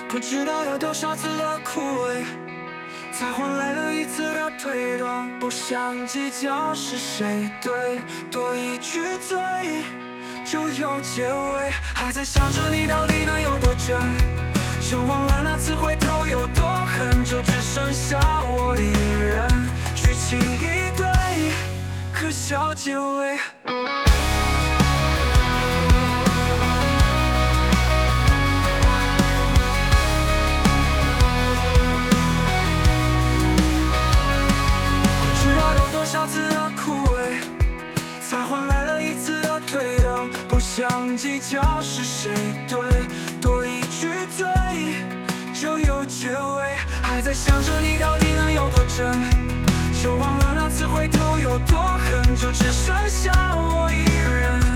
不知道有多少次的枯萎，才换来了一次的推断。不想计较是谁对，多一句对就有结尾。还在想着你到底能有多真，就忘了那次回头有多狠，就只剩下我一人。剧情一对，可笑结尾。少次的枯萎，才换来了一次的退让。不想计较是谁对，多一句对就有结尾。还在想着你到底能有多真，就忘了那次回头有多狠，就只剩下我一人。